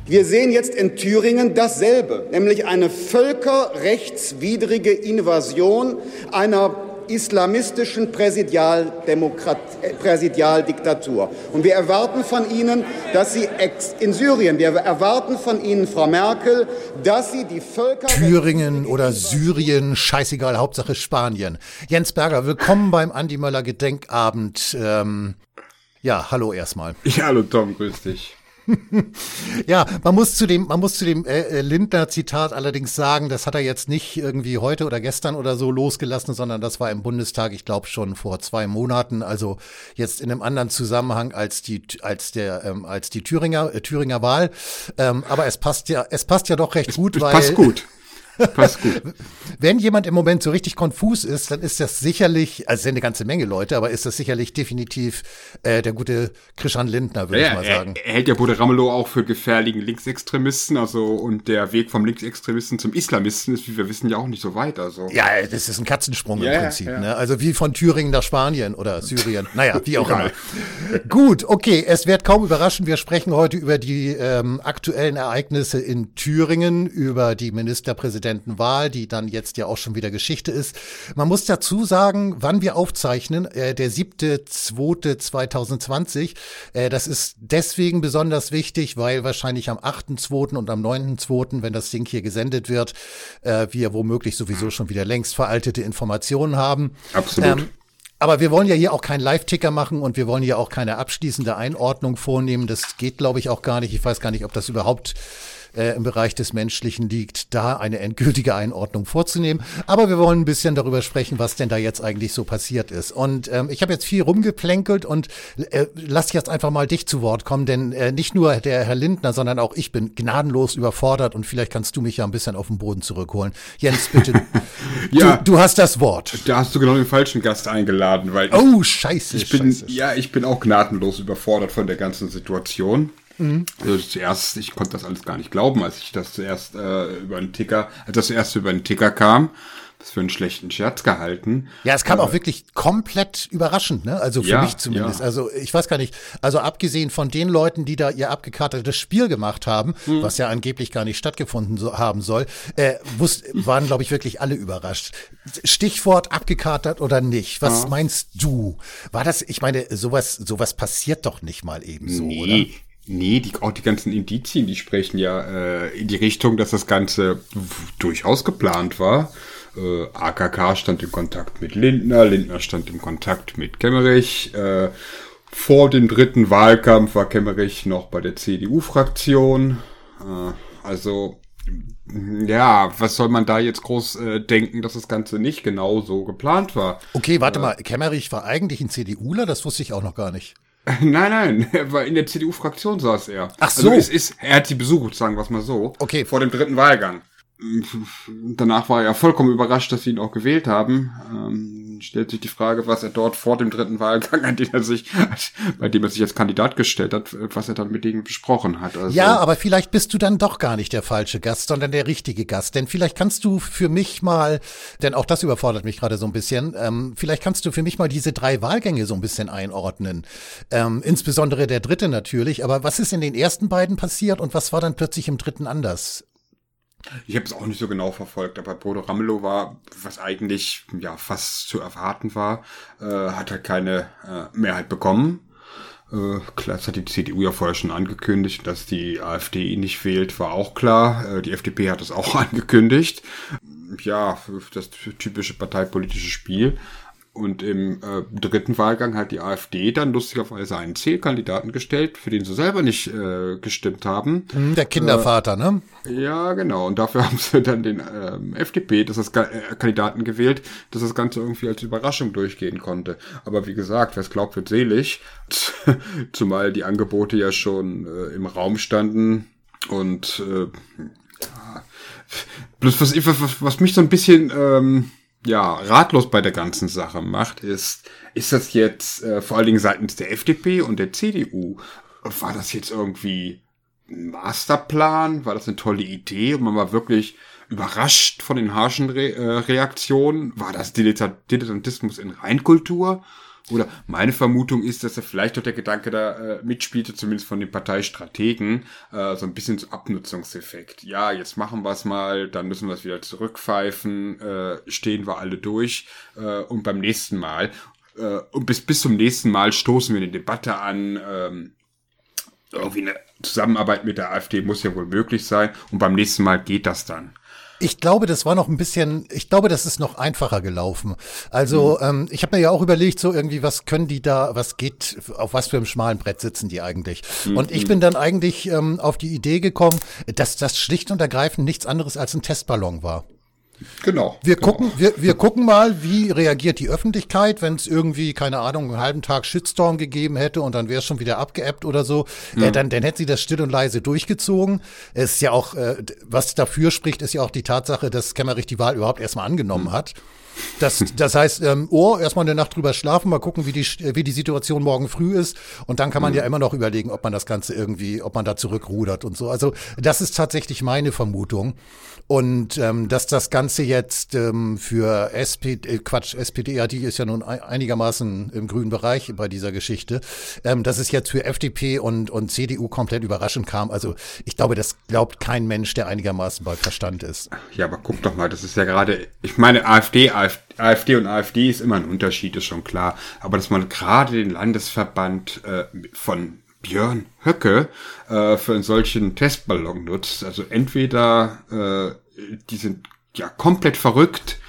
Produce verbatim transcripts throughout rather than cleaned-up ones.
Wir sehen jetzt in Thüringen dasselbe, nämlich eine völkerrechtswidrige Invasion einer islamistischen Präsidialdemokrat- Präsidialdiktatur. Und wir erwarten von Ihnen, dass Sie ex- in Syrien, wir erwarten von Ihnen, Frau Merkel, dass Sie die Völker... Thüringen oder Syrien, scheißegal, Hauptsache Spanien. Jens Berger, willkommen beim Andi Möller Gedenkabend. Ähm, ja, hallo erstmal. Ja, hallo Tom, grüß dich. Ja, man muss zu dem, man muss zu dem äh, Lindner-Zitat allerdings sagen, das hat er jetzt nicht irgendwie heute oder gestern oder so losgelassen, sondern das war im Bundestag, ich glaube schon vor zwei Monaten, also jetzt in einem anderen Zusammenhang als die, als der, ähm, als die Thüringer, äh, Thüringer Wahl. Ähm, aber es passt ja, es passt ja doch recht es, gut, es weil passt gut. Passt gut. Wenn jemand im Moment so richtig konfus ist, dann ist das sicherlich, also es sind eine ganze Menge Leute, aber ist das sicherlich definitiv äh, der gute Christian Lindner, würde ja, ich mal sagen. Er, er hält ja Bruder Ramelow auch für gefährlichen Linksextremisten, also und der Weg vom Linksextremisten zum Islamisten ist, wie wir wissen, ja auch nicht so weit. Also. Ja, das ist ein Katzensprung ja, im Prinzip, ja. ne? Also wie von Thüringen nach Spanien oder Syrien. Naja, wie auch immer. Gut, okay, es wird kaum überraschen, wir sprechen heute über die ähm, aktuellen Ereignisse in Thüringen, über die Ministerpräsidentenwahl, die dann jetzt ja auch schon wieder Geschichte ist. Man muss dazu sagen, wann wir aufzeichnen, äh, der siebte zweite zweitausendzwanzig. Äh, das ist deswegen besonders wichtig, weil wahrscheinlich am achten zweiten und am neunten zweiten, wenn das Ding hier gesendet wird, äh, wir womöglich sowieso schon wieder längst veraltete Informationen haben. Absolut. Ähm, Aber wir wollen ja hier auch keinen Live-Ticker machen und wir wollen hier auch keine abschließende Einordnung vornehmen. Das geht, glaube ich, auch gar nicht. Ich weiß gar nicht, ob das überhaupt äh, im Bereich des Menschlichen liegt, da eine endgültige Einordnung vorzunehmen. Aber wir wollen ein bisschen darüber sprechen, was denn da jetzt eigentlich so passiert ist. Und ähm, ich habe jetzt viel rumgeplänkelt und äh, lass jetzt einfach mal dich zu Wort kommen, denn äh, nicht nur der Herr Lindner, sondern auch ich bin gnadenlos überfordert und vielleicht kannst du mich ja ein bisschen auf den Boden zurückholen. Jens, bitte, ja, du, du hast das Wort. Da hast du genau den falschen Gast eingeladen, weil ich, oh, scheiße, ich bin, scheiße. ja, ich bin auch gnadenlos überfordert von der ganzen Situation. Mhm. Also zuerst, ich konnte das alles gar nicht glauben, als ich das zuerst äh, über einen Ticker, als das zuerst über einen Ticker kam. Das für einen schlechten Scherz gehalten. Ja, es kam äh, auch wirklich komplett überraschend, ne? Also für ja, mich zumindest. Ja. Also ich weiß gar nicht, also abgesehen von den Leuten, die da ihr abgekartetes Spiel gemacht haben, hm. was ja angeblich gar nicht stattgefunden so, haben soll, äh, wusst, waren, glaube ich, wirklich alle überrascht. Stichwort abgekartet oder nicht. Was ja. meinst du? War das, ich meine, sowas, sowas passiert doch nicht mal eben so, nee. oder? Nee, die, auch die ganzen Indizien, die sprechen ja äh, in die Richtung, dass das Ganze durchaus geplant war. Äh, A K K stand in Kontakt mit Lindner, Lindner stand in Kontakt mit Kemmerich. Äh, vor dem dritten Wahlkampf war Kemmerich noch bei der C D U-Fraktion. Äh, also, ja, was soll man da jetzt groß äh, denken, dass das Ganze nicht genau so geplant war? Okay, warte äh, mal, Kemmerich war eigentlich ein CDUler? Das wusste ich auch noch gar nicht. Nein, nein, er war in der C D U-Fraktion saß er. Ach so. Also es ist, er hat sie besucht, sagen wir es mal so. Okay. Vor dem dritten Wahlgang. Danach war er vollkommen überrascht, dass sie ihn auch gewählt haben. Ähm, stellt sich die Frage, was er dort vor dem dritten Wahlgang, an dem er sich, bei dem er sich als Kandidat gestellt hat, was er dann mit denen besprochen hat. Also, ja, aber vielleicht bist du dann doch gar nicht der falsche Gast, sondern der richtige Gast. Denn vielleicht kannst du für mich mal, denn auch das überfordert mich gerade so ein bisschen, ähm, vielleicht kannst du für mich mal diese drei Wahlgänge so ein bisschen einordnen. Ähm, insbesondere der dritte natürlich. Aber was ist in den ersten beiden passiert und was war dann plötzlich im dritten anders? Ich habe es auch nicht so genau verfolgt, aber Bodo Ramelow war, was eigentlich ja fast zu erwarten war, äh, hat halt keine äh, Mehrheit bekommen. Äh, klar, das hat die C D U ja vorher schon angekündigt, dass die AfD ihn nicht wählt, war auch klar. Äh, die F D P hat es auch angekündigt. Ja, das typische parteipolitische Spiel. Und im äh, dritten Wahlgang hat die AfD dann lustigerweise einen Zielkandidaten gestellt, für den sie selber nicht äh, gestimmt haben. Der Kindervater, äh, ne? Ja, genau. Und dafür haben sie dann den ähm, F D P, das ist äh, Kandidaten gewählt, dass das Ganze irgendwie als Überraschung durchgehen konnte. Aber wie gesagt, wer es glaubt, wird selig. Zumal die Angebote ja schon äh, im Raum standen. Und äh, ja. Bloß was, was, was mich so ein bisschen ähm, ja, ratlos bei der ganzen Sache macht, ist, ist das jetzt äh, vor allen Dingen seitens der F D P und der C D U, war das jetzt irgendwie ein Masterplan? War das eine tolle Idee? Und man war wirklich überrascht von den harschen Re- äh, Reaktionen? War das Dilettantismus in Reinkultur? Oder meine Vermutung ist, dass er vielleicht doch der Gedanke da äh, mitspielte, zumindest von den Parteistrategen, äh, so ein bisschen so Abnutzungseffekt. Ja, jetzt machen wir es mal, dann müssen wir es wieder zurückpfeifen, äh, stehen wir alle durch äh, und beim nächsten Mal, äh, und bis, bis zum nächsten Mal stoßen wir eine Debatte an, ähm, irgendwie eine Zusammenarbeit mit der AfD muss ja wohl möglich sein und beim nächsten Mal geht das dann. Ich glaube, das war noch ein bisschen, ich glaube, das ist noch einfacher gelaufen. Also mhm. ähm, ich habe mir ja auch überlegt, so irgendwie, was können die da, was geht, auf was für einem schmalen Brett sitzen die eigentlich? Mhm. Und ich bin dann eigentlich ähm, auf die Idee gekommen, dass das schlicht und ergreifend nichts anderes als ein Testballon war. Genau. Wir genau. gucken, wir, wir gucken mal, wie reagiert die Öffentlichkeit, wenn es irgendwie, keine Ahnung, einen halben Tag Shitstorm gegeben hätte und dann wäre es schon wieder abgeebbt oder so. Mhm. Äh, dann, dann hätten sie das still und leise durchgezogen. Es ist ja auch, äh, was dafür spricht, ist ja auch die Tatsache, dass Kemmerich die Wahl überhaupt erstmal angenommen mhm. hat. Das, das heißt, ähm, oh, erstmal eine Nacht drüber schlafen, mal gucken, wie die, wie die Situation morgen früh ist. Und dann kann man mhm. ja immer noch überlegen, ob man das Ganze irgendwie, ob man da zurückrudert und so. Also das ist tatsächlich meine Vermutung. Und ähm, dass das Ganze jetzt ähm, für S P D, äh, Quatsch, S P D, ja, die ist ja nun einigermaßen im grünen Bereich bei dieser Geschichte, ähm, dass es jetzt für F D P und, und C D U komplett überraschend kam. Also ich glaube, das glaubt kein Mensch, der einigermaßen bei Verstand ist. Ja, aber guck doch mal, das ist ja gerade, ich meine, AfD, AfD und AfD ist immer ein Unterschied, ist schon klar. Aber dass man gerade den Landesverband äh, von Björn Höcke äh, für einen solchen Testballon nutzt. Also entweder äh, die sind ja komplett verrückt,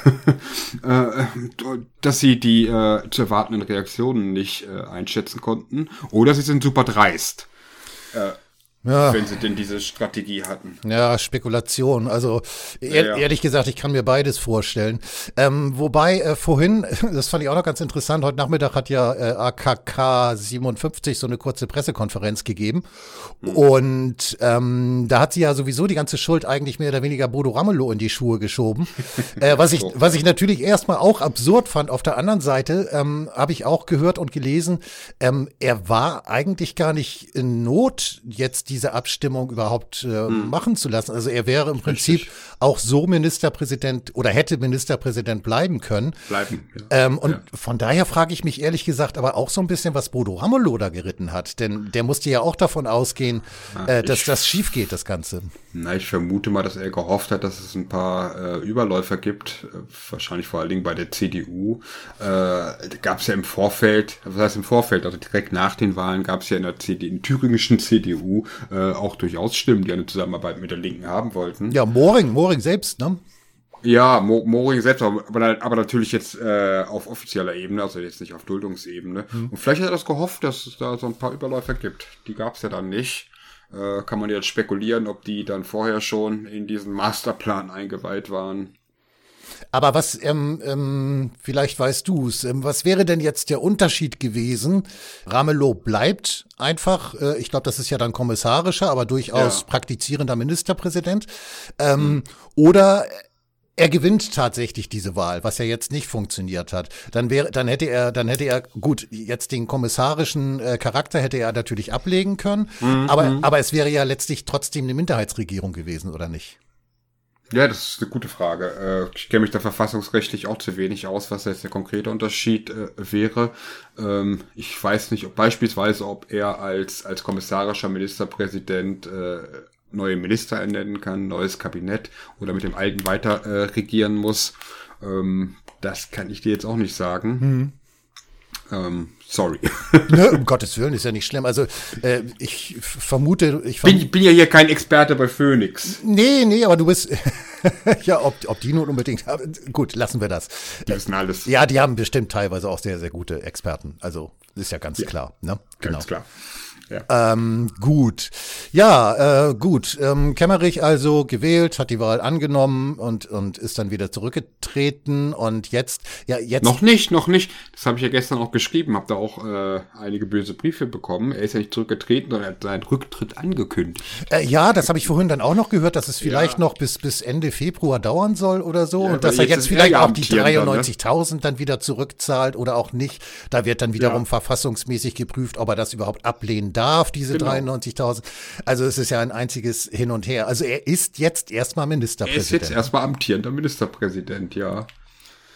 äh, dass sie die äh, zu erwartenden Reaktionen nicht äh, einschätzen konnten, oder sie sind super dreist. Äh, Ja. Wenn sie denn diese Strategie hatten. Ja, Spekulation. Also ehr, ja, ja. ehrlich gesagt, ich kann mir beides vorstellen. Ähm, wobei äh, vorhin, das fand ich auch noch ganz interessant, heute Nachmittag hat ja äh, A K K siebenundfünfzig so eine kurze Pressekonferenz gegeben. Mhm. Und ähm, da hat sie ja sowieso die ganze Schuld eigentlich mehr oder weniger Bodo Ramelow in die Schuhe geschoben. äh, was ich was ich natürlich erstmal auch absurd fand. Auf der anderen Seite ähm, habe ich auch gehört und gelesen, ähm, er war eigentlich gar nicht in Not, jetzt diese Abstimmung überhaupt äh, hm. machen zu lassen. Also er wäre im Prinzip Richtig. auch so Ministerpräsident oder hätte Ministerpräsident bleiben können. Bleiben, ja. Ähm, und ja. von daher frage ich mich ehrlich gesagt aber auch so ein bisschen, was Bodo Ramelow da geritten hat. Denn der musste ja auch davon ausgehen, Ach, äh, dass ich, das schief geht, das Ganze. Na, ich vermute mal, dass er gehofft hat, dass es ein paar äh, Überläufer gibt. Äh, wahrscheinlich vor allen Dingen bei der C D U. Äh, gab es ja im Vorfeld, was heißt im Vorfeld, also direkt nach den Wahlen gab es ja in der C D U, in der thüringischen C D U, Äh, auch durchaus Stimmen, die eine Zusammenarbeit mit der Linken haben wollten. Ja, Moring, Moring selbst, ne? Ja, Mo Moring selbst, aber, aber natürlich jetzt äh, auf offizieller Ebene, also jetzt nicht auf Duldungsebene. Hm. Und vielleicht hat er das gehofft, dass es da so ein paar Überläufer gibt. Die gab es ja dann nicht. Äh, kann man jetzt spekulieren, ob die dann vorher schon in diesen Masterplan eingeweiht waren. Aber was, ähm, ähm, vielleicht weißt du's, ähm, was wäre denn jetzt der Unterschied gewesen? Ramelow bleibt einfach, äh, ich glaube, das ist ja dann kommissarischer, aber durchaus ja. praktizierender Ministerpräsident. Ähm, mhm. Oder er gewinnt tatsächlich diese Wahl, was ja jetzt nicht funktioniert hat. Dann wäre, dann hätte er, dann hätte er, gut, jetzt den kommissarischen äh, Charakter hätte er natürlich ablegen können, mhm. aber, aber es wäre ja letztlich trotzdem eine Minderheitsregierung gewesen, oder nicht? Ja, das ist eine gute Frage. Ich kenne mich da verfassungsrechtlich auch zu wenig aus, was jetzt der konkrete Unterschied äh, wäre. Ähm, ich weiß nicht, ob beispielsweise, ob er als als kommissarischer Ministerpräsident äh, neue Minister ernennen kann, neues Kabinett oder mit dem alten weiter äh, regieren muss. Ähm, das kann ich dir jetzt auch nicht sagen. Mhm. Ähm, sorry. Ne, um Gottes Willen, ist ja nicht schlimm. Also äh, ich vermute, ich bin, bin ja hier kein Experte bei Phoenix. Nee, nee, aber du bist ja, ob, ob die nun unbedingt, gut, lassen wir das. Die wissen alles. Ja, die haben bestimmt teilweise auch sehr, sehr gute Experten. Also ist ja ganz ja, klar. Ne? Genau. Ganz klar. Ja. Ähm, gut. Ja, äh, gut. Ähm, Kemmerich also gewählt, hat die Wahl angenommen und und ist dann wieder zurückgetreten und jetzt, ja, jetzt. Noch nicht, noch nicht. Das habe ich ja gestern auch geschrieben, habe da auch äh, einige böse Briefe bekommen. Er ist ja nicht zurückgetreten, sondern er hat seinen Rücktritt angekündigt. Äh, ja, das habe ich vorhin dann auch noch gehört, dass es vielleicht ja. noch bis bis Ende Februar dauern soll oder so ja, und dass er jetzt, jetzt vielleicht auch die dreiundneunzigtausend dann, ne? dann wieder zurückzahlt oder auch nicht. Da wird dann wiederum ja. verfassungsmäßig geprüft, ob er das überhaupt ablehnen darf. darf, diese genau. dreiundneunzigtausend. Also es ist ja ein einziges Hin und Her. Also er ist jetzt erstmal Ministerpräsident. Er ist jetzt erstmal amtierender Ministerpräsident, ja.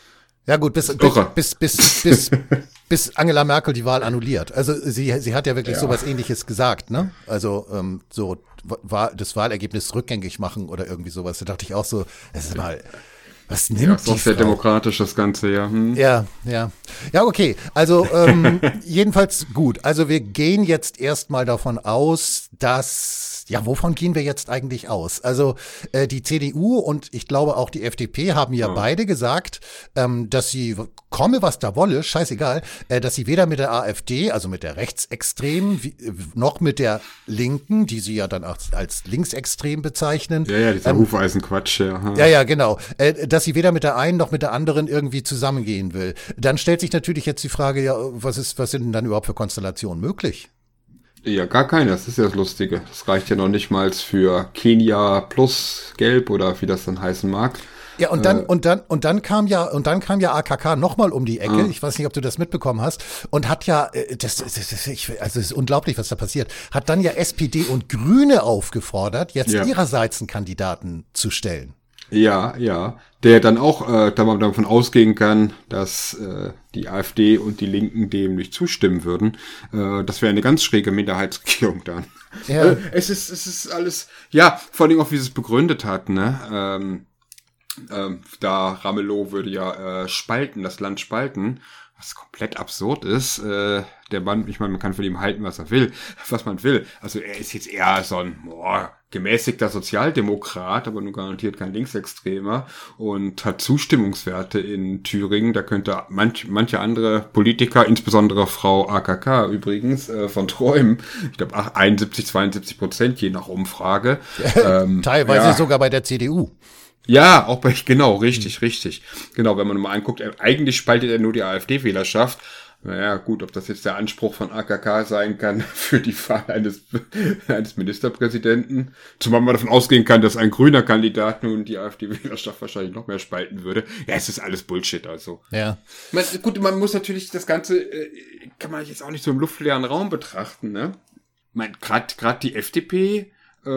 Ja gut, bis, bis, bis, bis, bis, bis Angela Merkel die Wahl annulliert. Also sie, sie hat ja wirklich ja. sowas Ähnliches gesagt, ne? Also ähm, so war das Wahlergebnis rückgängig machen oder irgendwie sowas. Da dachte ich auch so, das ist mal, was nimmt ja, die Frau? Sehr demokratisch das Ganze, ja. Hm. Ja, ja. Ja, okay. Also ähm, jedenfalls gut. Also wir gehen jetzt erstmal davon aus, dass ja, wovon gehen wir jetzt eigentlich aus? Also äh, die C D U und ich glaube auch die F D P haben ja, ja. beide gesagt, ähm, dass sie, komme was da wolle, scheißegal, äh, dass sie weder mit der AfD, also mit der Rechtsextremen, wie, noch mit der Linken, die sie ja dann als, als linksextrem bezeichnen. Ja, ja, dieser ähm, Hufeisenquatsch, ja. Ha. Ja, ja, genau. Äh, dass sie weder mit der einen noch mit der anderen irgendwie zusammengehen will. Dann stellt sich natürlich jetzt die Frage, ja, was ist, was sind denn dann überhaupt für Konstellationen möglich? Ja, gar keine. Das ist ja das Lustige. Das reicht ja noch nicht mal für Kenia plus Gelb oder wie das dann heißen mag. Ja, und dann, äh, und dann, und dann kam ja, und dann kam ja A K K nochmal um die Ecke. Ah. Ich weiß nicht, ob du das mitbekommen hast. Und hat ja, das, das, das, ich, also es ist unglaublich, was da passiert. Hat dann ja S P D und Grüne aufgefordert, jetzt ja. ihrerseits einen Kandidaten zu stellen. Ja, ja. Der dann auch, äh, da man davon ausgehen kann, dass äh, die AfD und die Linken dem nicht zustimmen würden. Äh, das wäre eine ganz schräge Minderheitsregierung dann. Ja. Äh, es ist, es ist alles, ja, vor allem auch, wie sie es begründet hat, ne? Ähm, ähm, da Ramelow würde ja äh, spalten, das Land spalten. Was komplett absurd ist. Äh, der Mann, ich meine, man kann von ihm halten, was er will, was man will. Also er ist jetzt eher so ein boah, gemäßigter Sozialdemokrat, aber nun garantiert kein Linksextremer und hat Zustimmungswerte in Thüringen. Da könnte manch, manche andere Politiker, insbesondere Frau A K K übrigens, äh, von träumen. Ich glaube einundsiebzig, zweiundsiebzig Prozent je nach Umfrage. ähm, Teilweise ja. sogar bei der C D U. Ja, auch bei, genau, richtig, mhm. richtig. Genau, wenn man mal anguckt, eigentlich spaltet er nur die AfD-Wählerschaft. Naja, gut, ob das jetzt der Anspruch von A K K sein kann für die Wahl eines, eines Ministerpräsidenten. Zumal man davon ausgehen kann, dass ein grüner Kandidat nun die AfD-Wählerschaft wahrscheinlich noch mehr spalten würde. Ja, es ist alles Bullshit, also. Ja. Man, gut, man muss natürlich das Ganze, äh, kann man jetzt auch nicht so im luftleeren Raum betrachten, ne? Man, grad, grad die F D P,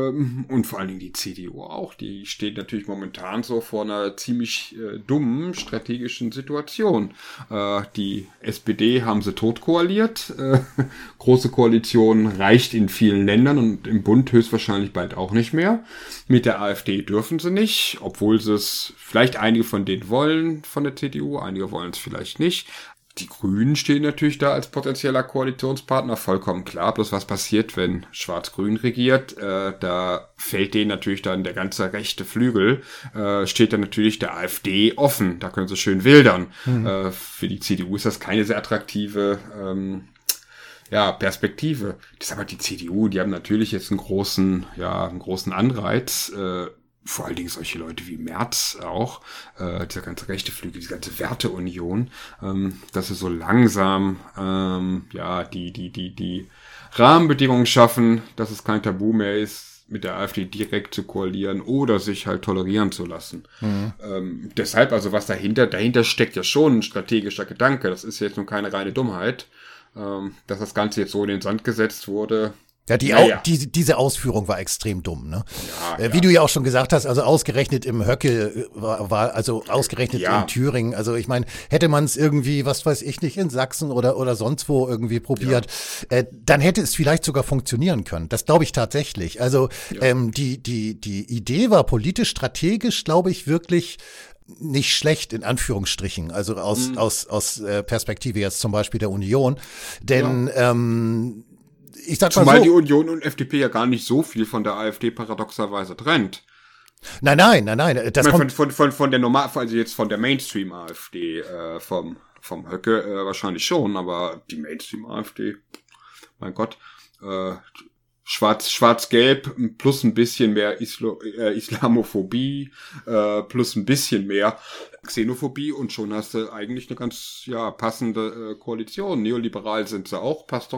und vor allen Dingen die C D U auch, die steht natürlich momentan so vor einer ziemlich äh, dummen strategischen Situation. Äh, die S P D haben sie totkoaliert. Äh, große Koalition reicht in vielen Ländern und im Bund höchstwahrscheinlich bald auch nicht mehr. Mit der AfD dürfen sie nicht, obwohl sie es vielleicht einige von denen wollen, von der C D U, einige wollen es vielleicht nicht. Die Grünen stehen natürlich da als potenzieller Koalitionspartner, vollkommen klar. Bloß was passiert, wenn Schwarz-Grün regiert? Äh, da fällt denen natürlich dann der ganze rechte Flügel, äh, steht dann natürlich der AfD offen. Da können sie schön wildern. Mhm. Äh, für die C D U ist das keine sehr attraktive ähm, ja, Perspektive. Das ist aber die C D U, die haben natürlich jetzt einen großen, ja, einen großen Anreiz, äh, vor allen Dingen solche Leute wie Merz auch, äh, dieser ganze rechte Flügel, diese ganze Werteunion, ähm, dass sie so langsam ähm, ja die die die die Rahmenbedingungen schaffen, dass es kein Tabu mehr ist, mit der AfD direkt zu koalieren oder sich halt tolerieren zu lassen. Mhm. Ähm, deshalb, also was dahinter, dahinter steckt ja schon ein strategischer Gedanke. Das ist jetzt nun keine reine Dummheit, ähm, dass das Ganze jetzt so in den Sand gesetzt wurde. Ja, die, naja. die, diese Ausführung war extrem dumm, ne? Ja, äh, wie ja. du ja auch schon gesagt hast, also ausgerechnet im Höcke war, war also ausgerechnet ja. in Thüringen. Also ich meine, hätte man es irgendwie, was weiß ich nicht, in Sachsen oder oder sonst wo irgendwie probiert, ja. äh, dann hätte es vielleicht sogar funktionieren können. Das glaube ich tatsächlich. Also ja. ähm, die die die Idee war politisch strategisch, glaube ich, wirklich nicht schlecht in Anführungsstrichen, also aus mhm. aus aus äh, Perspektive jetzt zum Beispiel der Union, denn ja. ähm, Ich sag mal Zumal so. die Union und F D P ja gar nicht so viel von der AfD paradoxerweise trennt. Nein, nein, nein, nein. Das ich meine, kommt von, von, von, von der Normal, also jetzt von der Mainstream-AfD, äh, vom, vom Höcke äh, wahrscheinlich schon, aber die Mainstream-AfD, mein Gott, äh, Schwarz, Schwarz-Gelb plus ein bisschen mehr Islo, äh, Islamophobie, äh, plus ein bisschen mehr Xenophobie und schon hast du eigentlich eine ganz ja passende äh, Koalition. Neoliberal sind sie auch, passt doch gut.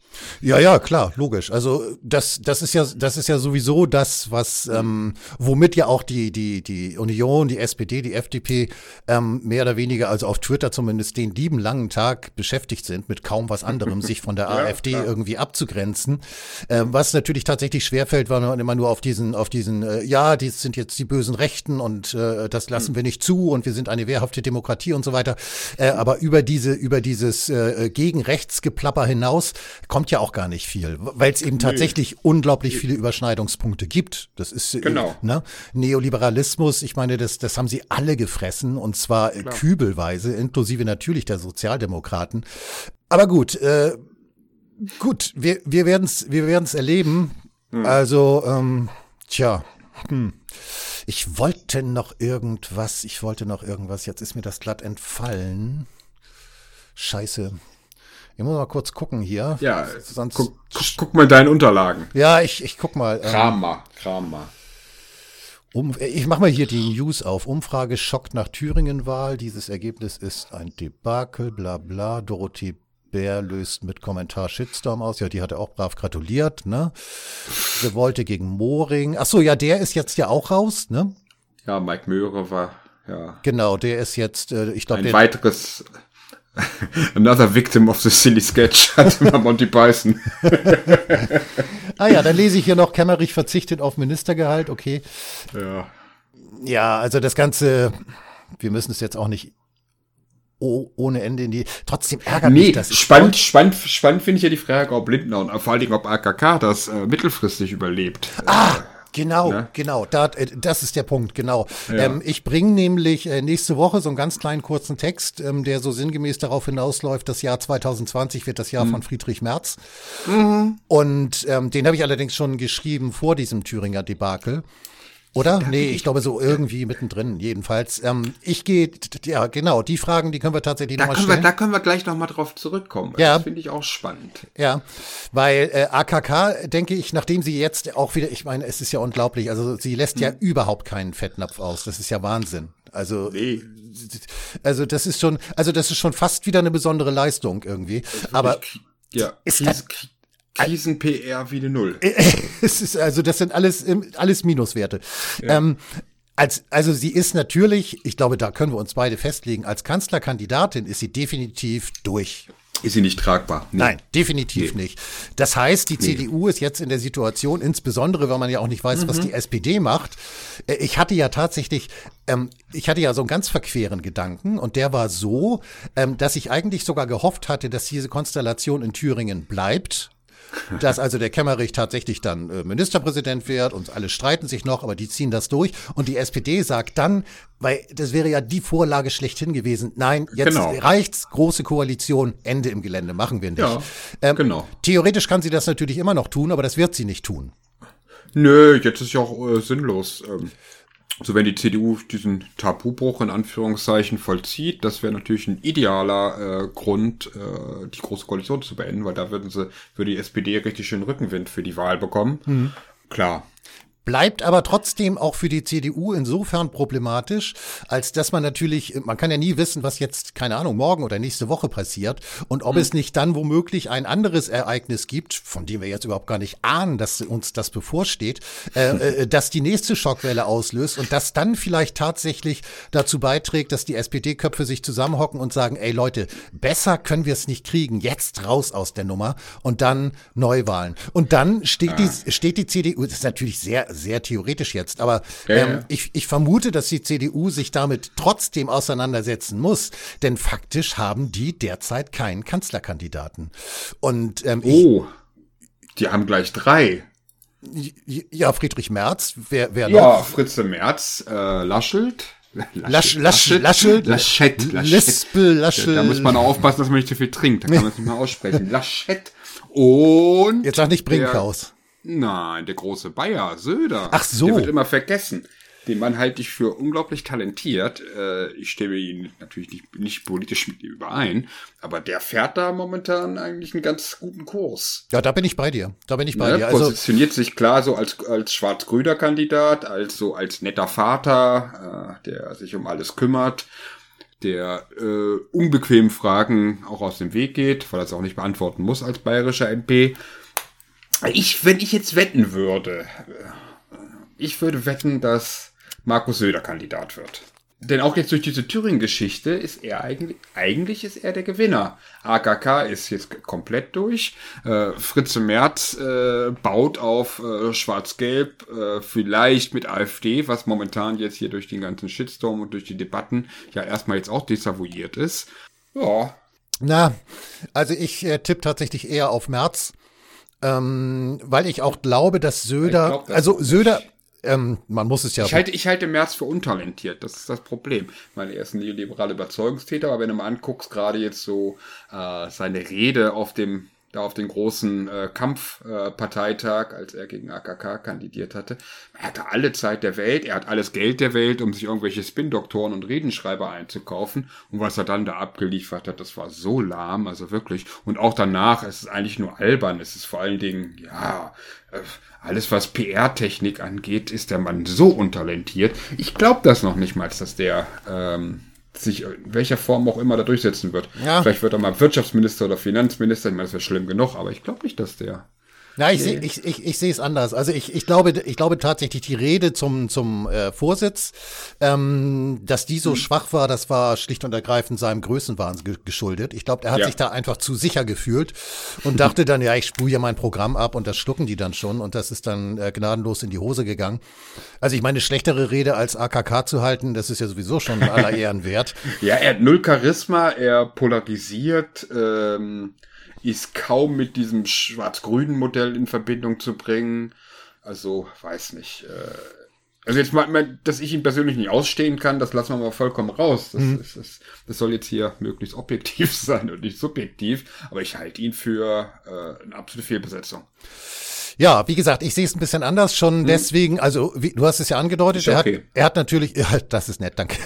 Ja, ja, klar, logisch. Also das, das ist ja, das ist ja sowieso das, was, ähm, womit ja auch die, die, die Union, die S P D, die F D P ähm, mehr oder weniger, also auf Twitter zumindest, den lieben langen Tag beschäftigt sind, mit kaum was anderem, sich von der Ja, AfD klar. irgendwie abzugrenzen. Ähm, was natürlich tatsächlich schwerfällt, weil man immer nur auf diesen, auf diesen, äh, ja, die sind jetzt die bösen Rechten und äh, das lassen wir nicht zu und wir sind eine wehrhafte Demokratie und so weiter. Äh, aber über diese, über dieses äh, Gegen-Rechts-Geplapper hinaus kommt ja auch gar nicht viel, weil es eben tatsächlich unglaublich viele Überschneidungspunkte gibt. Das ist äh, Genau. ne? Neoliberalismus, ich meine, das, das haben sie alle gefressen und zwar äh, kübelweise, inklusive natürlich der Sozialdemokraten. Aber gut, äh, gut, wir, wir werden es wir werden's erleben. Hm. Also, ähm, tja, hm. Ich wollte noch irgendwas, ich wollte noch irgendwas, jetzt ist mir das glatt entfallen. Scheiße. Ich muss mal kurz gucken hier. Ja, Sonst, guck, guck, guck mal in deinen Unterlagen. ja, ich, ich guck mal. Ähm, Kram mal, kram mal. um, ich mach mal hier die News auf. Umfrage schockt nach Thüringen-Wahl. Dieses Ergebnis ist ein Debakel, bla bla. Dorothee Bär löst mit Kommentar Shitstorm aus. Ja, die hat er auch brav gratuliert, ne? Revolte gegen Moring. Ach so, ja, der ist jetzt ja auch raus, ne? Ja, Mike Möhre war, ja. Genau, der ist jetzt, äh, ich glaube, Ein der. weiteres Another victim of the silly sketch, hat immer Monty Python. Ah ja, dann lese ich hier noch, Kemmerich verzichtet auf Ministergehalt, okay. Ja. Ja, also das Ganze, wir müssen es jetzt auch nicht oh, ohne Ende in die, trotzdem ärgert Nee, mich das. spannend, spannend, spannend finde ich ja die Frage, ob Lindner und vor allen Dingen ob A K K das äh, mittelfristig überlebt. Ah, genau, ne? genau, da, äh, das ist der Punkt, genau. Ja. Ähm, ich bringe nämlich äh, nächste Woche so einen ganz kleinen kurzen Text, ähm, der so sinngemäß darauf hinausläuft, das Jahr zwanzig zwanzig wird das Jahr Mhm. von Friedrich Merz. Mhm. Und ähm, den habe ich allerdings schon geschrieben vor diesem Thüringer Debakel. Oder? Nee, ich glaube so irgendwie mittendrin, jedenfalls. Ähm, ich gehe, ja genau, die Fragen, die können wir tatsächlich Da nochmal können, wir, stellen. da können wir gleich nochmal drauf zurückkommen. Ja. Das finde ich auch spannend. Ja, weil äh, A K K, denke ich, nachdem sie jetzt auch wieder, ich meine, es ist ja unglaublich, also sie lässt ja überhaupt keinen Fettnapf aus, das ist ja Wahnsinn. Also, Nee. also das ist schon, also das ist schon fast wieder eine besondere Leistung irgendwie. Aber Ich, ja, ist Krise, Krisen-P R wie eine Null. es ist, also das sind alles, ähm, alles Minuswerte. Ja. Ähm, als, also sie ist natürlich, ich glaube, da können wir uns beide festlegen, als Kanzlerkandidatin ist sie definitiv durch. Ist sie nicht tragbar? Nee. Nein, definitiv Nee. nicht. Das heißt, die Nee. C D U ist jetzt in der Situation, insbesondere, weil man ja auch nicht weiß, mhm. was die S P D macht. Äh, Ich hatte ja tatsächlich, ähm, ich hatte ja so einen ganz verqueren Gedanken und der war so, ähm, dass ich eigentlich sogar gehofft hatte, dass diese Konstellation in Thüringen bleibt. Dass also der Kemmerich tatsächlich dann äh, Ministerpräsident wird und alle streiten sich noch, aber die ziehen das durch. Und die S P D sagt dann, weil das wäre ja die Vorlage schlechthin gewesen, nein, jetzt Genau. reicht's, große Koalition, Ende im Gelände, machen wir nicht. Ja, ähm, genau. Theoretisch kann sie das natürlich immer noch tun, aber das wird sie nicht tun. Nö, jetzt ist ja auch äh, sinnlos. Ähm, also wenn die C D U diesen Tabubruch in Anführungszeichen vollzieht, das wäre natürlich ein idealer äh, Grund, äh, die Große Koalition zu beenden, weil da würden sie, würde die S P D richtig schön Rückenwind für die Wahl bekommen. Mhm. Klar. Bleibt aber trotzdem auch für die C D U insofern problematisch, als dass man natürlich, man kann ja nie wissen, was jetzt, keine Ahnung, morgen oder nächste Woche passiert und ob mhm. es nicht dann womöglich ein anderes Ereignis gibt, von dem wir jetzt überhaupt gar nicht ahnen, dass uns das bevorsteht, äh, äh, dass die nächste Schockwelle auslöst und das dann vielleicht tatsächlich dazu beiträgt, dass die S P D-Köpfe sich zusammenhocken und sagen, ey Leute, besser können wir es nicht kriegen, jetzt raus aus der Nummer und dann Neuwahlen. Und dann steht ah. die, steht die C D U, das ist natürlich sehr sehr theoretisch jetzt, aber ja, ähm, ja. ich, ich vermute, dass die C D U sich damit trotzdem auseinandersetzen muss, denn faktisch haben die derzeit keinen Kanzlerkandidaten. Und ähm, oh, ich, die haben gleich drei. Ja, Friedrich Merz, wer, wer ja, noch? Fritze Merz, äh, Laschet. Laschet, Laschet, Laschet, Laschet, Laschet. Lispel, Laschet. Da muss man auch aufpassen, dass man nicht zu viel trinkt. Da kann man es nicht mehr aussprechen. Laschet und... Jetzt sag nicht Brinkhaus. Nein, der große Bayer, Söder. Ach so. Der wird immer vergessen. Den Mann halte ich für unglaublich talentiert. Ich stimme ihn natürlich nicht, nicht politisch mit ihm überein, aber der fährt da momentan eigentlich einen ganz guten Kurs. Ja, da bin ich bei dir. Da bin ich bei ne, dir. Also positioniert sich klar so als, als schwarz-grüner Kandidat, als so als netter Vater, der sich um alles kümmert. der äh, unbequemen Fragen auch aus dem Weg geht, weil er es auch nicht beantworten muss als bayerischer M P. Ich, wenn ich jetzt wetten würde, ich würde wetten, dass Markus Söder Kandidat wird. Denn auch jetzt durch diese Thüringen-Geschichte ist er eigentlich, eigentlich ist er der Gewinner. A K K ist jetzt komplett durch. Äh, Fritze Merz äh, baut auf äh, Schwarz-Gelb, äh, vielleicht mit AfD, was momentan jetzt hier durch den ganzen Shitstorm und durch die Debatten ja erstmal jetzt auch desavouiert ist. Ja. Na, also ich äh, tippe tatsächlich eher auf Merz, ähm, weil ich auch glaube, dass Söder, glaub, das also Söder... Ähm, man muss es ja. Ich halte, ich halte Merz für untalentiert. Das ist das Problem. Ich meine, er ist ein neoliberaler Überzeugungstäter, aber wenn du mal anguckst, gerade jetzt so äh, seine Rede auf dem, da auf den großen äh, Kampfparteitag, äh, als er gegen A K K kandidiert hatte, er hatte alle Zeit der Welt, er hat alles Geld der Welt, um sich irgendwelche Spin-Doktoren und Redenschreiber einzukaufen. Und was er dann da abgeliefert hat, das war so lahm, also wirklich. Und auch danach, es ist eigentlich nur albern. Es ist vor allen Dingen, ja, äh, alles, was P R-Technik angeht, ist der Mann so untalentiert. Ich glaube das noch nicht mal, dass der ähm, sich in welcher Form auch immer da durchsetzen wird. Ja. Vielleicht wird er mal Wirtschaftsminister oder Finanzminister. Ich meine, das wäre schlimm genug, aber ich glaube nicht, dass der... Ja, ich sehe ich, ich, ich sehe es anders. Also ich, ich glaube ich glaube tatsächlich die Rede zum zum äh, Vorsitz, ähm, dass die so hm. schwach war, das war schlicht und ergreifend seinem Größenwahn ge- geschuldet. Ich glaube, er hat ja. sich da einfach zu sicher gefühlt und dachte dann, ja, ich spule ja mein Programm ab und das schlucken die dann schon und das ist dann äh, gnadenlos in die Hose gegangen. Also ich meine, schlechtere Rede als A K K zu halten, das ist ja sowieso schon aller Ehren wert. Ja, er hat null Charisma, er polarisiert, ähm ist kaum mit diesem schwarz-grünen Modell in Verbindung zu bringen. Also, weiß nicht. Also jetzt mal, dass ich ihn persönlich nicht ausstehen kann, das lassen wir mal vollkommen raus. Das, mhm. ist, das, das soll jetzt hier möglichst objektiv sein und nicht subjektiv. Aber ich halte ihn für äh, eine absolute Fehlbesetzung. Ja, wie gesagt, ich sehe es ein bisschen anders schon hm. deswegen, also wie, du hast es ja angedeutet, er, okay. hat, er hat natürlich, ja, das ist nett, danke.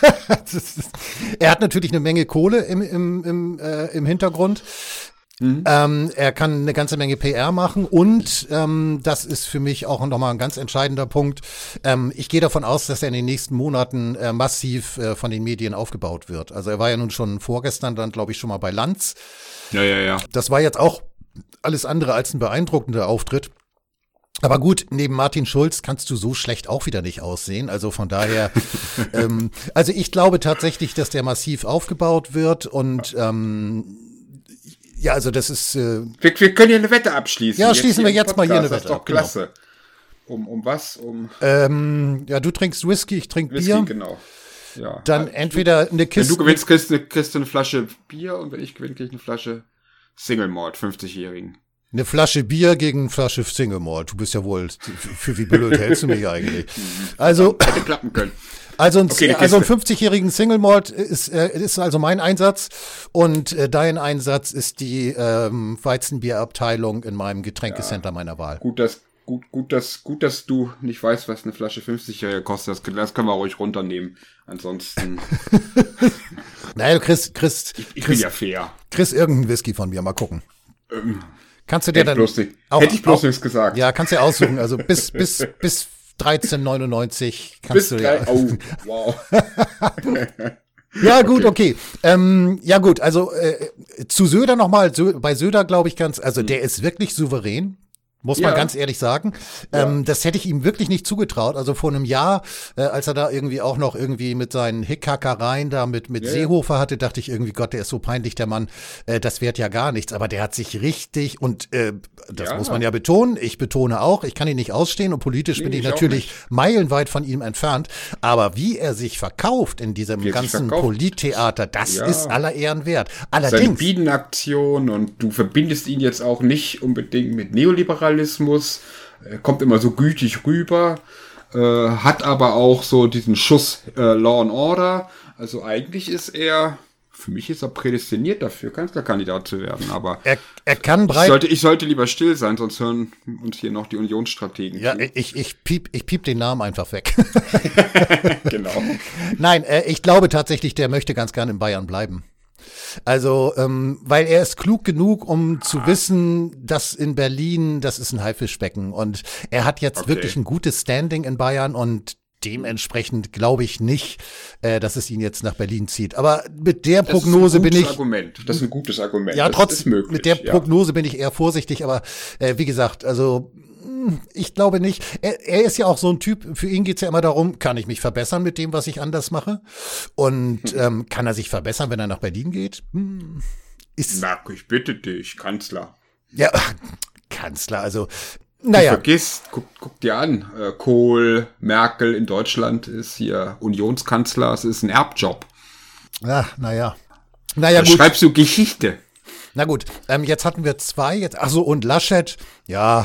ist, er hat natürlich eine Menge Kohle im, im, im, äh, im Hintergrund. Mhm. Ähm, er kann eine ganze Menge P R machen und ähm, das ist für mich auch nochmal ein ganz entscheidender Punkt. Ähm, ich gehe davon aus, dass er in den nächsten Monaten äh, massiv äh, von den Medien aufgebaut wird. Also er war ja nun schon vorgestern dann, glaube ich, schon mal bei Lanz. Ja, ja, ja. Das war jetzt auch alles andere als ein beeindruckender Auftritt. Aber gut, neben Martin Schulz kannst du so schlecht auch wieder nicht aussehen. Also von daher, ähm, also ich glaube tatsächlich, dass der massiv aufgebaut wird und ähm, ja, also das ist... Äh, wir, wir können hier eine Wette abschließen. Ja, schließen wir jetzt mal hier eine Wette ab. Das ist doch klasse. Genau. Um, um was? Um ähm, ja, du trinkst Whisky, ich trinke Bier. Whisky, genau. Ja. Dann also, entweder eine Kiste... Wenn du gewinnst, kriegst, eine, kriegst du eine Flasche Bier und wenn ich gewinne, krieg ich eine Flasche Single Malt, fünfzigjährigen. Eine Flasche Bier gegen eine Flasche Single Malt. Du bist ja wohl, für wie blöd hältst du mich eigentlich? Also... Hätte klappen können. Also ein, okay, also ein fünfzigjährigen Single Malt ist, äh, ist also mein Einsatz und äh, dein Einsatz ist die ähm, Weizenbierabteilung in meinem Getränkecenter ja, meiner Wahl. Gut, dass gut, gut, dass gut, dass du nicht weißt, was eine Flasche fünfzigjährige kostet. Das, das können wir ruhig runternehmen. Ansonsten. Naja, du kriegst, kriegst, ich, ich kriegst, bin ja fair. Kriegst irgendeinen Whisky von mir, mal gucken. Ähm, kannst du dir dann bloß nicht, auch, hätte ich bloß auch, nichts gesagt. Ja, kannst du dir aussuchen. Also bis bis bis dreizehn neunundneunzig kannst bis du ja. Oh, wow. Ja, gut, okay. okay. Ähm, ja, gut, also äh, zu Söder nochmal, Sö- bei Söder glaube ich ganz, also der ist wirklich souverän. Muss man ja. ganz ehrlich sagen. Ja. Ähm, das hätte ich ihm wirklich nicht zugetraut. Also vor einem Jahr, äh, als er da irgendwie auch noch irgendwie mit seinen Hickhackereien da mit, mit ja, Seehofer hatte, dachte ich irgendwie, Gott, der ist so peinlich, der Mann. Äh, das wird ja gar nichts. Aber der hat sich richtig, und äh, das ja. muss man ja betonen, ich betone auch, ich kann ihn nicht ausstehen und politisch nee, bin ich, ich natürlich meilenweit von ihm entfernt. Aber wie er sich verkauft in diesem wie ganzen Polittheater, das ja. ist aller Ehren wert. Allerdings. Seine Biedenaktion, und du verbindest ihn jetzt auch nicht unbedingt mit Neoliberalismus. Er kommt immer so gütig rüber, äh, hat aber auch so diesen Schuss äh, Law and Order. Also eigentlich ist er, für mich ist er prädestiniert dafür, Kanzlerkandidat zu werden. Aber er, er kann breit. Ich sollte, ich sollte lieber still sein, sonst hören uns hier noch die Unionsstrategen. Ja, zu. ich, ich, piep, ich piep den Namen einfach weg. Genau. Nein, äh, ich glaube tatsächlich, der möchte ganz gern in Bayern bleiben. Also, ähm, weil er ist klug genug, um zu wissen, dass in Berlin, das ist ein Haifischbecken. Und er hat jetzt okay. wirklich ein gutes Standing in Bayern und dementsprechend glaube ich nicht, äh, dass es ihn jetzt nach Berlin zieht. Aber mit der das Prognose bin ich. Das ist ein gutes Argument. Das ist ein gutes Argument. Ja, das trotz ist möglich, mit der ja. Prognose bin ich eher vorsichtig. Aber äh, wie gesagt, also ich glaube nicht. Er, er ist ja auch so ein Typ, für ihn geht's ja immer darum, kann ich mich verbessern mit dem, was ich anders mache? Und hm. ähm, kann er sich verbessern, wenn er nach Berlin geht? Hm. Ist, Na, ich bitte dich, Kanzler. Ja, Kanzler, also naja. Du vergisst, guck, guck dir an, äh, Kohl, Merkel in Deutschland ist hier Unionskanzler, es ist ein Erbjob. Ja, naja. Naja, da gut. Schreibst du Geschichte. Na gut, ähm, jetzt hatten wir zwei, jetzt, ach so, und Laschet, ja,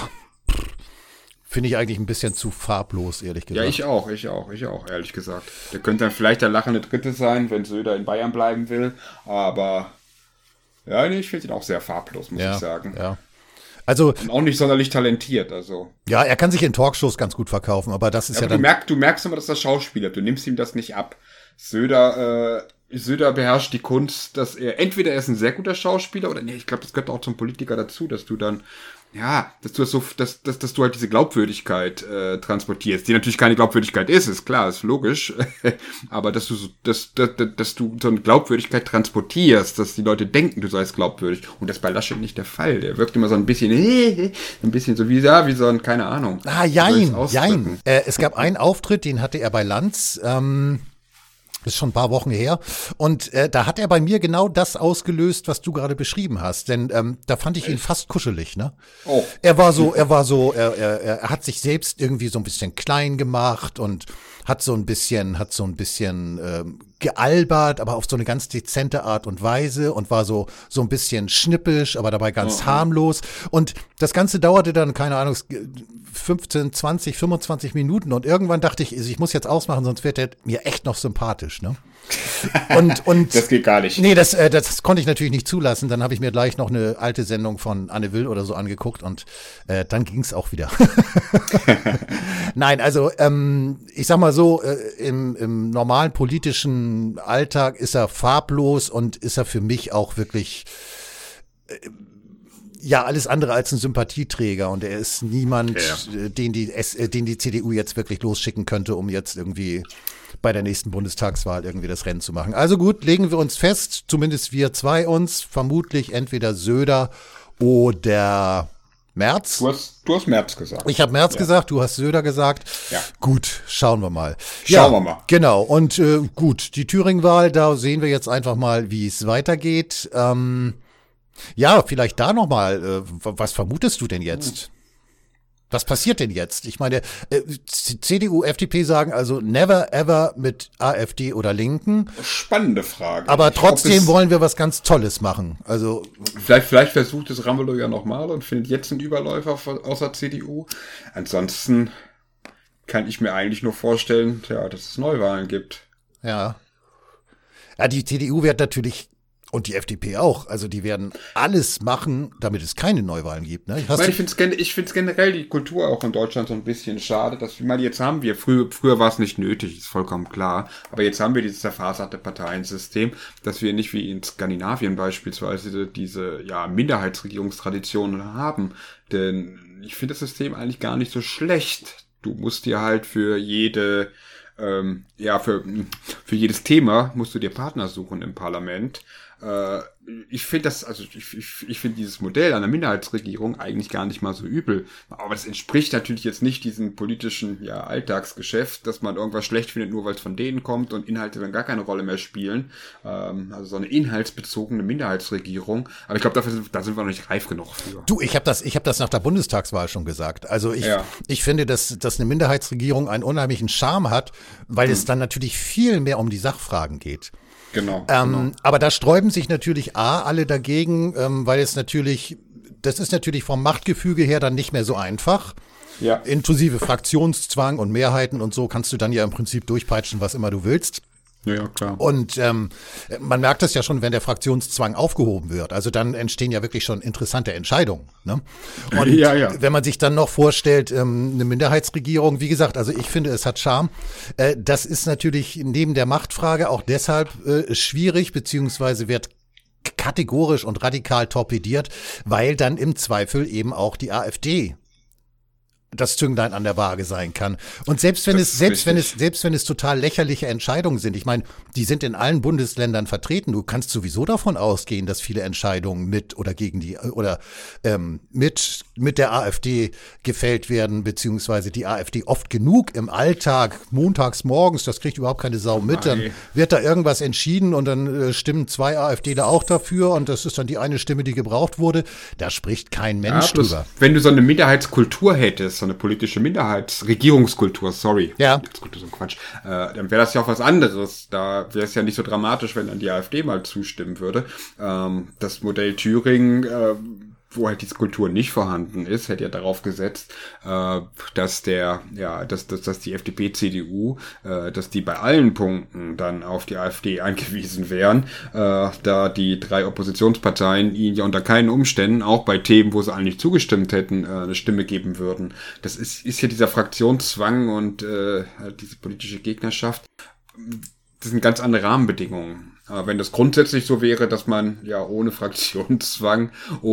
finde ich eigentlich ein bisschen zu farblos, ehrlich gesagt. Ja, ich auch, ich auch, ich auch, ehrlich gesagt. Der könnte dann vielleicht der lachende Dritte sein, wenn Söder in Bayern bleiben will, aber ja, nee, ich finde ihn auch sehr farblos, muss ja, ich sagen. Ja. Also, und auch nicht sonderlich talentiert, also. Ja, er kann sich in Talkshows ganz gut verkaufen, aber das ist ja, ja dann. Du merkst, du merkst immer, dass das Schauspieler, du nimmst ihm das nicht ab. Söder, äh, Söder beherrscht die Kunst, dass er, entweder er ist ein sehr guter Schauspieler, oder nee, ich glaube, das gehört auch zum Politiker dazu, dass du dann, ja, dass du das so, dass, dass, dass du halt diese Glaubwürdigkeit äh, transportierst, die natürlich keine Glaubwürdigkeit ist, ist klar, ist logisch, aber dass du so, dass, dass, dass du so eine Glaubwürdigkeit transportierst, dass die Leute denken, du seist glaubwürdig, und das ist bei Laschet nicht der Fall. Der wirkt immer so ein bisschen, ein bisschen so wie, ja, wie so ein, keine Ahnung. Ah, jein, jein. Äh, es gab einen Auftritt, den hatte er bei Lanz, ähm, das ist schon ein paar Wochen her. Und äh, da hat er bei mir genau das ausgelöst, was du gerade beschrieben hast. Denn ähm, da fand ich Echt? ihn fast kuschelig, ne? Oh. Er war so, er war so, er, er, er hat sich selbst irgendwie so ein bisschen klein gemacht und hat so ein bisschen, hat so ein bisschen ähm, gealbert, aber auf so eine ganz dezente Art und Weise und war so so ein bisschen schnippisch, aber dabei ganz oh. harmlos. Und das Ganze dauerte dann, keine Ahnung, fünfzehn, zwanzig, fünfundzwanzig Minuten. Und irgendwann dachte ich, ich muss jetzt ausmachen, sonst wird er mir echt noch sympathisch, ne? Und, und das geht gar nicht. Nee, das, äh, das konnte ich natürlich nicht zulassen. Dann habe ich mir gleich noch eine alte Sendung von Anne Will oder so angeguckt und äh, dann ging's auch wieder. Nein, also ähm, ich sag mal so, äh, im, im normalen politischen Alltag ist er farblos und ist er für mich auch wirklich äh, ja, alles andere als ein Sympathieträger, und er ist niemand, ja. den die den die C D U jetzt wirklich losschicken könnte, um jetzt irgendwie bei der nächsten Bundestagswahl irgendwie das Rennen zu machen. Also gut, legen wir uns fest, zumindest wir zwei uns, vermutlich entweder Söder oder Merz. Du hast, du hast Merz gesagt. Ich habe Merz ja. gesagt, du hast Söder gesagt. Ja. Gut, schauen wir mal. Schauen ja, wir mal. Genau, und äh, gut, die Thüringen-Wahl, da sehen wir jetzt einfach mal, wie es weitergeht. Ähm, Ja, vielleicht da nochmal, äh, was vermutest du denn jetzt? Was passiert denn jetzt? Ich meine, äh, C D U, F D P sagen also never ever mit AfD oder Linken. Spannende Frage. Aber trotzdem glaub, wollen wir was ganz Tolles machen. Also vielleicht, vielleicht versucht es Ramelow ja nochmal und findet jetzt einen Überläufer außer C D U. Ansonsten kann ich mir eigentlich nur vorstellen, ja, dass es Neuwahlen gibt. Ja. Ja, die C D U wird natürlich und die F D P auch. Also die werden alles machen, damit es keine Neuwahlen gibt. Ne? Ich, meine, ich finde ich finde generell die Kultur auch in Deutschland so ein bisschen schade. Dass, ich meine, jetzt haben wir, früher, früher war es nicht nötig, ist vollkommen klar. Aber jetzt haben wir dieses zerfaserte Parteiensystem, dass wir nicht wie in Skandinavien beispielsweise diese ja Minderheitsregierungstraditionen haben. Denn ich finde das System eigentlich gar nicht so schlecht. Du musst dir halt für jede ähm, ja, für, für jedes Thema musst du dir Partner suchen im Parlament. Äh, ich finde das, also ich, ich, ich finde dieses Modell einer Minderheitsregierung eigentlich gar nicht mal so übel. Aber das entspricht natürlich jetzt nicht diesem politischen ja, Alltagsgeschäft, dass man irgendwas schlecht findet, nur weil es von denen kommt und Inhalte dann gar keine Rolle mehr spielen. Ähm, also so eine inhaltsbezogene Minderheitsregierung. Aber ich glaube, dafür sind, da sind wir noch nicht reif genug für. Du, ich habe das, ich habe das nach der Bundestagswahl schon gesagt. Also ich, ja. ich finde, dass, dass eine Minderheitsregierung einen unheimlichen Charme hat, weil hm. es dann natürlich viel mehr um die Sachfragen geht. Genau, ähm, genau. Aber da sträuben sich natürlich A, alle dagegen, ähm, weil es natürlich, das ist natürlich vom Machtgefüge her dann nicht mehr so einfach. Ja. Inklusive Fraktionszwang und Mehrheiten und so kannst du dann ja im Prinzip durchpeitschen, was immer du willst. Ja, klar. Und ähm, man merkt das ja schon, wenn der Fraktionszwang aufgehoben wird. Also dann entstehen ja wirklich schon interessante Entscheidungen. Ne? Und ja, ja. wenn man sich dann noch vorstellt, ähm, eine Minderheitsregierung, wie gesagt, also ich finde, es hat Charme. Äh, das ist natürlich neben der Machtfrage auch deshalb äh, schwierig, beziehungsweise wird kategorisch und radikal torpediert, weil dann im Zweifel eben auch die AfD das Zünglein an der Waage sein kann. Und selbst wenn Das es, selbst richtig. wenn es, selbst wenn es total lächerliche Entscheidungen sind, ich meine, die sind in allen Bundesländern vertreten. Du kannst sowieso davon ausgehen, dass viele Entscheidungen mit oder gegen die oder ähm, mit mit der AfD gefällt werden, beziehungsweise die AfD oft genug im Alltag, montags morgens, das kriegt überhaupt keine Sau mit, dann wird da irgendwas entschieden und dann äh, stimmen zwei AfDler auch dafür und das ist dann die eine Stimme, die gebraucht wurde. Da spricht kein Mensch Ja, bloß, drüber. wenn du so eine Minderheitskultur hättest, so eine politische Minderheitsregierungskultur, sorry, Ja. das ist so ein Quatsch, äh, dann wäre das ja auch was anderes. Da wäre es ja nicht so dramatisch, wenn dann die AfD mal zustimmen würde. Ähm, das Modell Thüringen, äh, wo halt diese Kultur nicht vorhanden ist, hätte ja darauf gesetzt, äh, dass der, ja, dass, dass, dass die F D P, C D U, äh, dass die bei allen Punkten dann auf die AfD angewiesen wären, äh, da die drei Oppositionsparteien ihnen ja unter keinen Umständen, auch bei Themen, wo sie eigentlich zugestimmt hätten, äh, eine Stimme geben würden. Das ist, ist ja dieser Fraktionszwang und äh, diese politische Gegnerschaft. Das sind ganz andere Rahmenbedingungen. Aber wenn das grundsätzlich so wäre, dass man ja ohne Fraktionszwang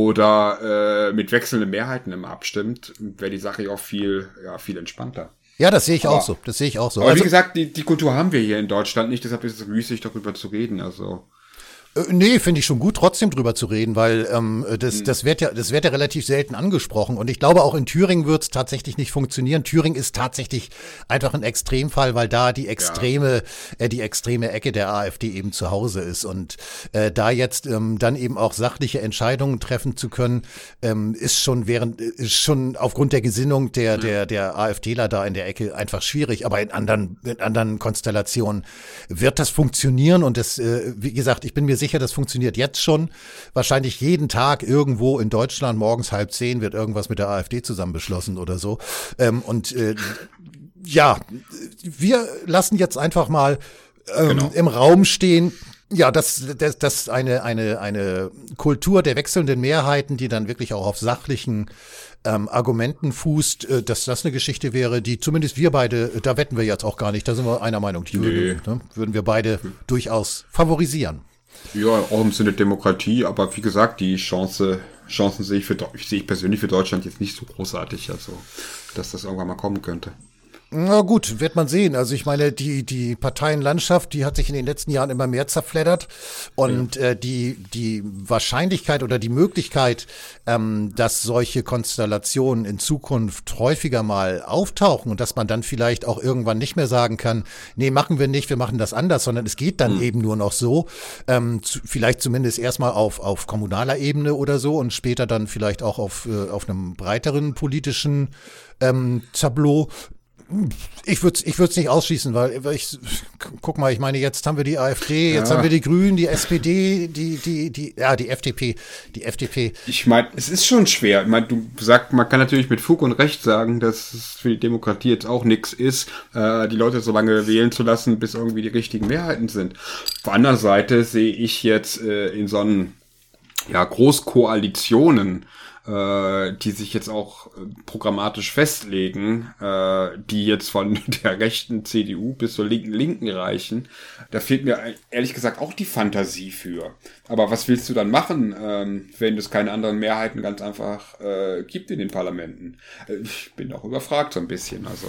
oder äh, mit wechselnden Mehrheiten immer abstimmt, wäre die Sache ja auch viel, ja, viel entspannter. Ja, das sehe ich Aber- auch so. Das sehe ich auch so. Aber Also, wie gesagt, die, die Kultur haben wir hier in Deutschland nicht, deshalb ist es müßig, darüber zu reden. Also Äh, Nee, finde ich schon gut, trotzdem drüber zu reden, weil ähm, das, das wird ja, das wird ja relativ selten angesprochen. Und ich glaube, auch in Thüringen wird es tatsächlich nicht funktionieren. Thüringen ist tatsächlich einfach ein Extremfall, weil da die extreme, äh, die extreme Ecke der AfD eben zu Hause ist. Und äh, da jetzt ähm, dann eben auch sachliche Entscheidungen treffen zu können, ähm, ist schon während, ist schon aufgrund der Gesinnung der, der, der AfDler da in der Ecke einfach schwierig. Aber in anderen, in anderen Konstellationen wird das funktionieren. Und das, äh, wie gesagt, ich bin mir sicher, das funktioniert jetzt schon. Wahrscheinlich jeden Tag irgendwo in Deutschland morgens halb zehn wird irgendwas mit der AfD zusammen beschlossen oder so. Ähm, und äh, ja, wir lassen jetzt einfach mal ähm, Genau. im Raum stehen. Ja, dass das, das eine eine eine Kultur der wechselnden Mehrheiten, die dann wirklich auch auf sachlichen ähm, Argumenten fußt, äh, dass das eine Geschichte wäre, die zumindest wir beide, da wetten wir jetzt auch gar nicht, da sind wir einer Meinung, die Nee. würden, ne, würden wir beide durchaus favorisieren. ja, auch im Sinne Demokratie, aber wie gesagt, die Chance, Chancen sehe ich für Deu- sehe ich persönlich für Deutschland jetzt nicht so großartig, also dass das irgendwann mal kommen könnte. Na gut, wird man sehen. Also ich meine, die die Parteienlandschaft, die hat sich in den letzten Jahren immer mehr zerfleddert und äh, die die Wahrscheinlichkeit oder die Möglichkeit, ähm, dass solche Konstellationen in Zukunft häufiger mal auftauchen und dass man dann vielleicht auch irgendwann nicht mehr sagen kann, nee, machen wir nicht, wir machen das anders, sondern es geht dann eben nur noch so, ähm, zu, vielleicht zumindest erstmal auf auf kommunaler Ebene oder so und später dann vielleicht auch auf äh, auf einem breiteren politischen ähm, Tableau. Ich würde ich würde es nicht ausschließen, weil ich guck mal, ich meine, jetzt haben wir die AfD, jetzt Ja. haben wir die Grünen, die S P D, die die die ja, die F D P, die F D P. Ich meine, es ist schon schwer. Ich meine, du sagst, man kann natürlich mit Fug und Recht sagen, dass es für die Demokratie jetzt auch nichts ist, äh, die Leute so lange wählen zu lassen, bis irgendwie die richtigen Mehrheiten sind. Auf der anderen Seite sehe ich jetzt äh, in so einen, ja, Großkoalitionen, äh, die sich jetzt auch äh, programmatisch festlegen, äh, die jetzt von der rechten C D U bis zur linken Linken reichen. Da fehlt mir ehrlich gesagt auch die Fantasie für. Aber was willst du dann machen, ähm, wenn es keine anderen Mehrheiten ganz einfach äh, gibt in den Parlamenten? Äh, ich bin auch überfragt so ein bisschen, also.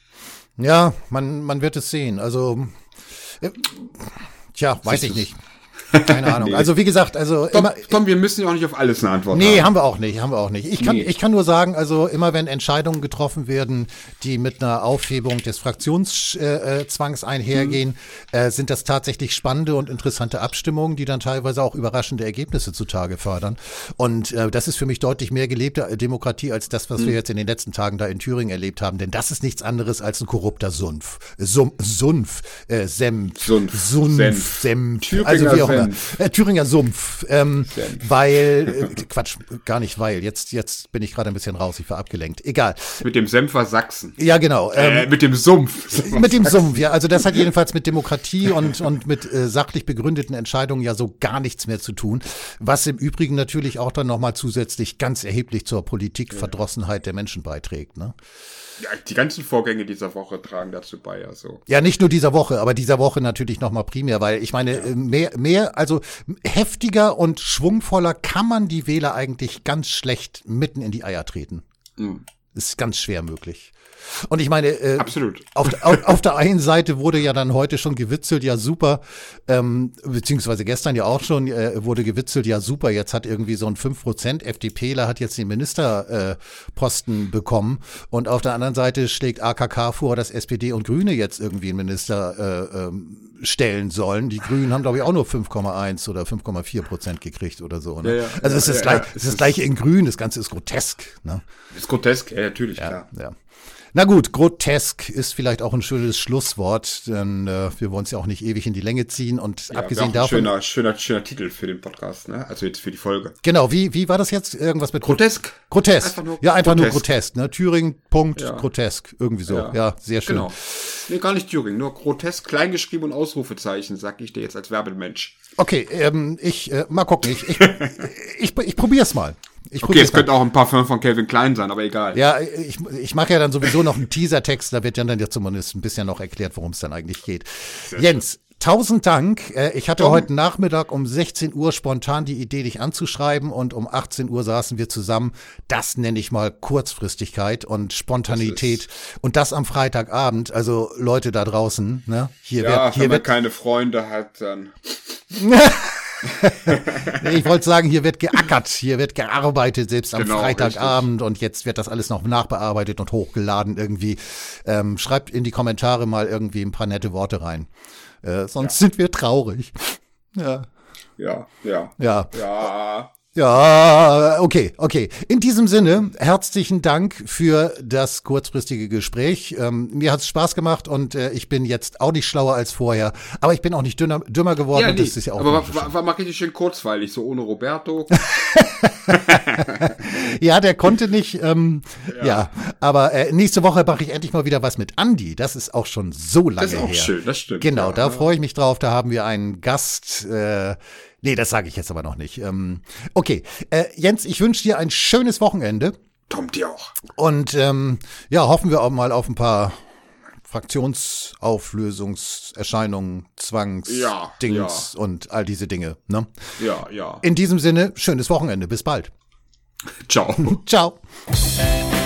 Ja, man man wird es sehen. Also äh, tja, weiß ich nicht. Keine Ahnung. Nee. Also wie gesagt, also Tom, immer Tom, wir müssen ja auch nicht auf alles eine Antwort Nee, haben. haben wir auch nicht, haben wir auch nicht. Ich kann, Nee. ich kann nur sagen, also immer wenn Entscheidungen getroffen werden, die mit einer Aufhebung des Fraktionszwangs einhergehen, äh, sind das tatsächlich spannende und interessante Abstimmungen, die dann teilweise auch überraschende Ergebnisse zutage fördern. Und äh, das ist für mich deutlich mehr gelebte Demokratie als das, was wir jetzt in den letzten Tagen da in Thüringen erlebt haben. Denn das ist nichts anderes als ein korrupter Sumpf. Sum, Sumpf, äh, Senf, Sumpf, Sumpf, Senf. Senf. Thüringer Also wie auch immer. Senf. Äh, Thüringer Sumpf. Ähm, Senf. weil, äh, Quatsch, gar nicht weil. Jetzt, jetzt bin ich gerade ein bisschen raus, ich war abgelenkt. Egal. Mit dem Senfer Sachsen. Ja, genau. Ähm, Äh, mit dem Sumpf. mit dem Sumpf, ja. Also das hat jedenfalls mit Demokratie und, und mit äh, sachlich begründeten Entscheidungen ja so gar nichts mehr zu tun. Was im Übrigen natürlich auch dann nochmal zusätzlich ganz erheblich zur Politikverdrossenheit der Menschen beiträgt, ne? Ja, die ganzen Vorgänge dieser Woche tragen dazu bei, also. Ja, nicht nur dieser Woche, aber dieser Woche natürlich nochmal primär, weil ich meine, äh, mehr, mehr, also heftiger und schwungvoller kann man die Wähler eigentlich ganz schlecht mitten in die Eier treten. Mhm. Ist ganz schwer möglich. Und ich meine, äh, Absolut. Auf, auf, auf der einen Seite wurde ja dann heute schon gewitzelt, ja super, ähm, beziehungsweise gestern ja auch schon äh, wurde gewitzelt, ja super, jetzt hat irgendwie so ein fünf Prozent FDPler hat jetzt den Ministerposten äh, bekommen und auf der anderen Seite schlägt A K K vor, dass S P D und Grüne jetzt irgendwie einen Minister äh, ähm, stellen sollen. Die Grünen haben, glaube ich, auch nur fünf Komma eins oder fünf Komma vier Prozent gekriegt oder so. Ne? Ja, ja, also es ist, ja, gleich, ja, es ist das gleiche in Grün, das Ganze ist grotesk. Ne? Ist grotesk, ja, natürlich, Ja, klar. ja. Na gut, grotesk ist vielleicht auch ein schönes Schlusswort, denn äh, wir wollen es ja auch nicht ewig in die Länge ziehen und Ja, abgesehen auch ein davon. Schöner, schöner, schöner Titel für den Podcast, ne? Also jetzt für die Folge. Genau, wie, wie war das jetzt? Irgendwas mit Grotesk. Grotesk. Einfach nur ja, einfach grotesk. nur grotesk, ne? Thüringen, Punkt, Ja. grotesk. Irgendwie so. Ja, Ja. sehr schön. Genau. Nee, gar nicht Thüringen, nur grotesk, kleingeschrieben und Ausrufezeichen, sag ich dir jetzt als Werbemensch. Okay, ähm, ich, äh, mal gucken, ich, ich, ich, ich probier's mal. Ich Okay, probier's es könnte auch ein Parfum von Calvin Klein sein, aber egal. Ja, ich, ich mache ja dann sowieso noch einen Teasertext, da wird dann, dann ja zumindest ein bisschen noch erklärt, worum es dann eigentlich geht. Sehr Jens, tausend Dank. Äh, Ich hatte Tom. heute Nachmittag um sechzehn Uhr spontan die Idee, dich anzuschreiben und um achtzehn Uhr saßen wir zusammen. Das nenne ich mal Kurzfristigkeit und Spontanität Das und das am Freitagabend. Also Leute da draußen, ne? Hier Ja, wird, hier wenn man wird, keine Freunde hat, dann... ich wollte sagen, hier wird geackert, hier wird gearbeitet, selbst am Genau, Freitagabend und jetzt wird das alles noch nachbearbeitet und hochgeladen irgendwie. Ähm, schreibt in die Kommentare mal irgendwie ein paar nette Worte rein. Äh, sonst sind wir traurig. Ja. Ja, ja. Ja. Ja. Ja, okay, okay. In diesem Sinne, herzlichen Dank für das kurzfristige Gespräch. Ähm, mir hat's Spaß gemacht und äh, ich bin jetzt auch nicht schlauer als vorher, aber ich bin auch nicht dünner, dümmer geworden. Ja, und nee, das ist ja auch aber nicht so war, schlimm. war mal richtig schön kurzweilig, so ohne Roberto. Ja, der konnte nicht. Ähm, ja. Ja. aber äh, nächste Woche mache ich endlich mal wieder was mit Andi. Das ist auch schon so lange Das ist auch her. schön, das stimmt. Genau, ja. da freue ich mich drauf. Da haben wir einen Gast. Äh, nee, das sage ich jetzt aber noch nicht. Ähm, okay, äh, Jens, ich wünsche dir ein schönes Wochenende. Tom, dir auch. Und ähm, ja, hoffen wir auch mal auf ein paar Fraktionsauflösungserscheinungen, Zwangs, Ja, Dings und all diese Dinge. Ne? Ja, ja. In diesem Sinne, schönes Wochenende. Bis bald. Ciao. Ciao.